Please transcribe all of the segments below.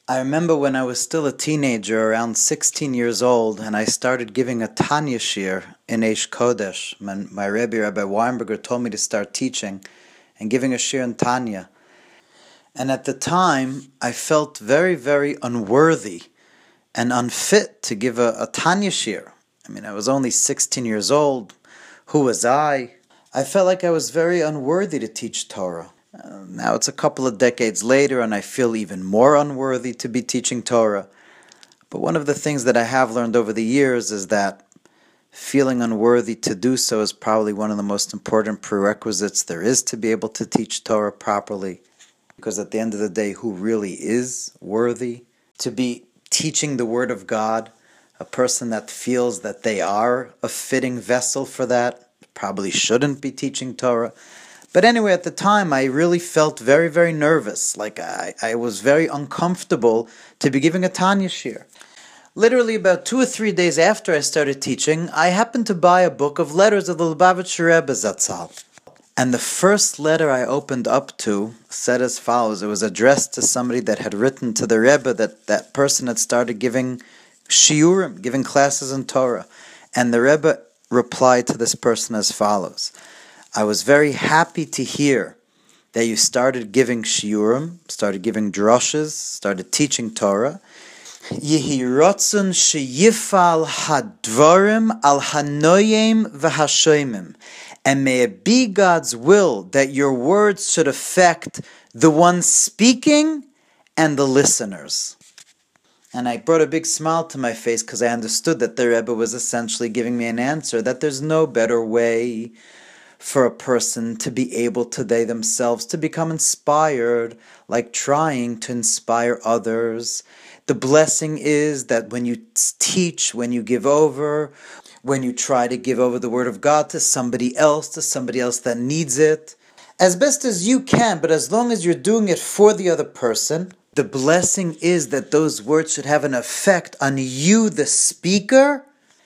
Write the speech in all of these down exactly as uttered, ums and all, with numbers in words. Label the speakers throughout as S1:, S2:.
S1: I remember when I was still a teenager, around sixteen years old, and I started giving a Tanya Shir in Eish Kodesh. My, my Rebbe, Rabbi Weinberger, told me to start teaching and giving a Shir in Tanya. And at the time, I felt very, very unworthy and unfit to give a, a Tanya Shir. I mean, I was only sixteen years old. Who was I? I felt like I was very unworthy to teach Torah. Uh, now it's a couple of decades later, and I feel even more unworthy to be teaching Torah. But one of the things that I have learned over the years is that feeling unworthy to do so is probably one of the most important prerequisites there is to be able to teach Torah properly. Because at the end of the day, who really is worthy to be teaching the Word of God? A person that feels that they are a fitting vessel for that probably shouldn't be teaching Torah. But anyway, at the time, I really felt very, very nervous. Like I, I was very uncomfortable to be giving a Tanya Shir. Literally about two or three days after I started teaching, I happened to buy a book of letters of the Lubavitcher Rebbe Zatzal. And the first letter I opened up to said as follows. It was addressed to somebody that had written to the Rebbe that that person had started giving shiurim, giving classes in Torah. And the Rebbe replied to this person as follows. I was very happy to hear that you started giving shiurim, started giving drushes, started teaching Torah. Yehi rotzon sheyifal hadvarim al hanoyim v'hashoimim. And may it be God's will that your words should affect the one speaking and the listeners. And I brought a big smile to my face because I understood that the Rebbe was essentially giving me an answer, that there's no better way for a person to be able to they themselves to become inspired, like trying to inspire others. The blessing is that when you teach, when you give over, when you try to give over the Word of God to somebody else, to somebody else that needs it, as best as you can, but as long as you're doing it for the other person, the blessing is that those words should have an effect on you, the speaker,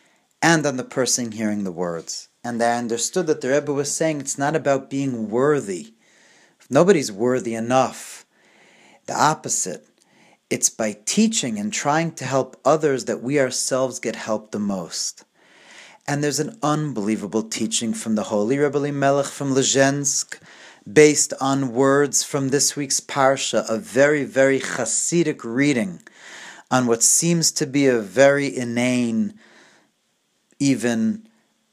S1: and on the person hearing the words. And I understood that the Rebbe was saying it's not about being worthy. Nobody's worthy enough. The opposite. It's by teaching and trying to help others that we ourselves get helped the most. And there's an unbelievable teaching from the Holy Rebbe Elimelech from Lezhensk, based on words from this week's Parsha, a very, very Hasidic reading on what seems to be a very inane, even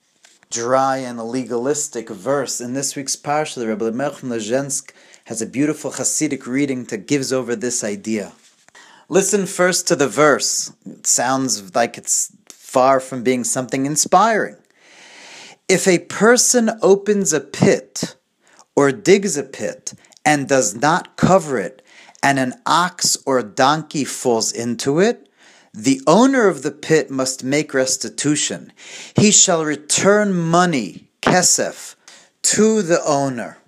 S1: dry and legalistic verse. In this week's Parsha, the Rebbe Elimelech from Lezhensk has a beautiful Hasidic reading that gives over this idea. Listen first to the verse. It sounds like it's far from being something inspiring. If a person opens a pit or digs a pit and does not cover it, and an ox or donkey falls into it, the owner of the pit must make restitution. He shall return money, kesef, to the owner.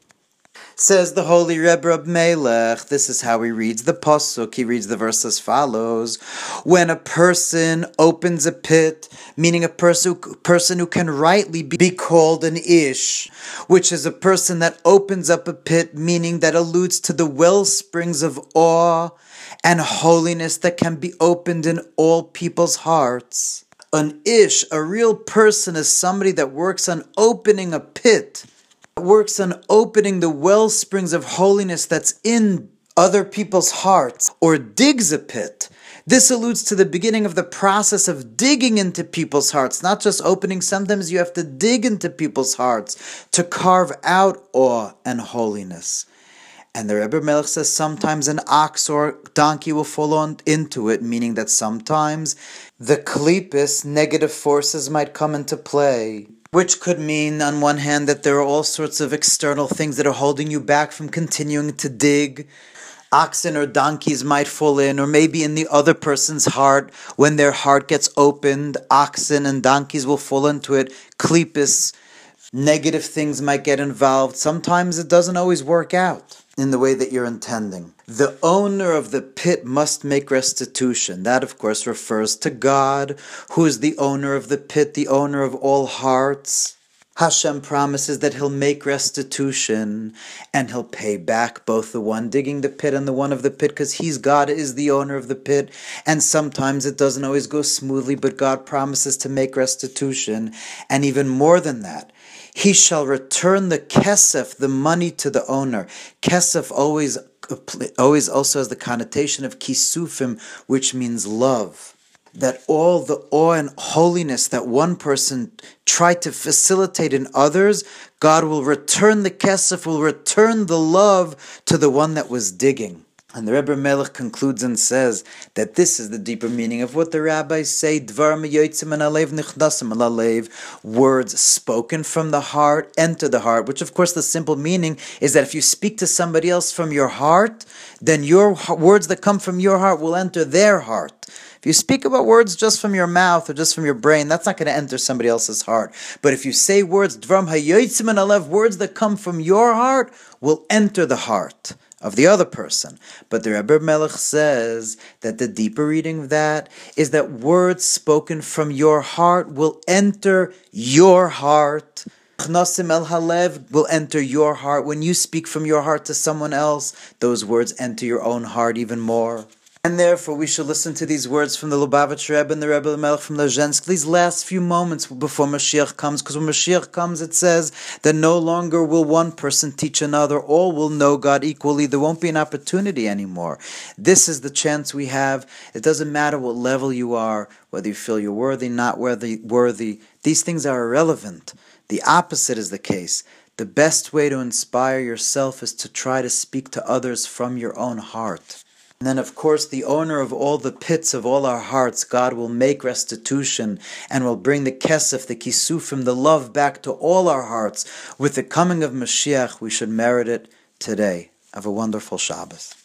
S1: Says the Holy Rebbe Reb Melech, this is how he reads the pasuk. He reads the verse as follows. When a person opens a pit, meaning a person, person who can rightly be called an ish, which is a person that opens up a pit, meaning that alludes to the well springs of awe and holiness that can be opened in all people's hearts. An ish, a real person, is somebody that works on opening a pit, works on opening the well springs of holiness that's in other people's hearts, or digs a pit. This alludes to the beginning of the process of digging into people's hearts, not just opening. Sometimes you have to dig into people's hearts to carve out awe and holiness. And the Rebbe Melech says sometimes an ox or donkey will fall on into it, meaning that sometimes the klipis, negative forces, might come into play. Which could mean, on one hand, that there are all sorts of external things that are holding you back from continuing to dig. Oxen or donkeys might fall in, or maybe in the other person's heart, when their heart gets opened, oxen and donkeys will fall into it. Klipis, negative things might get involved. Sometimes it doesn't always work out in the way that you're intending. The owner of the pit must make restitution. That, of course, refers to God, who is the owner of the pit, the owner of all hearts. Hashem promises that He'll make restitution and He'll pay back both the one digging the pit and the one of the pit, because He's God, is the owner of the pit. And sometimes it doesn't always go smoothly, but God promises to make restitution. And even more than that, He shall return the kesef, the money, to the owner. Kesef always, always also has the connotation of kisufim, which means love. That all the awe and holiness that one person tried to facilitate in others, God will return the kesef, will return the love to the one that was digging. And the Rebbe Melech concludes and says that this is the deeper meaning of what the rabbis say, Dvar miyotzim and alev nichnasim alalev, words spoken from the heart enter the heart, which of course the simple meaning is that if you speak to somebody else from your heart, then your words that come from your heart will enter their heart. If you speak about words just from your mouth or just from your brain, that's not going to enter somebody else's heart. But if you say words, Dvarim hayotzim and alev, words that come from your heart will enter the heart of the other person. But the Rebbe Melech says that the deeper reading of that is that words spoken from your heart will enter your heart. Chnasim el halev will enter your heart. When you speak from your heart to someone else, those words enter your own heart even more. And therefore we should listen to these words from the Lubavitch Rebbe and the Rebbe Melech from Lezhensk, these last few moments before Mashiach comes, because when Mashiach comes it says that no longer will one person teach another, all will know God equally, there won't be an opportunity anymore. This is the chance we have. It doesn't matter what level you are, whether you feel you're worthy, not worthy, worthy. These things are irrelevant. The opposite is the case. The best way to inspire yourself is to try to speak to others from your own heart. And then, of course, the owner of all the pits of all our hearts, God will make restitution and will bring the kesef, the kisufim, the love back to all our hearts. With the coming of Mashiach, we should merit it today. Have a wonderful Shabbos.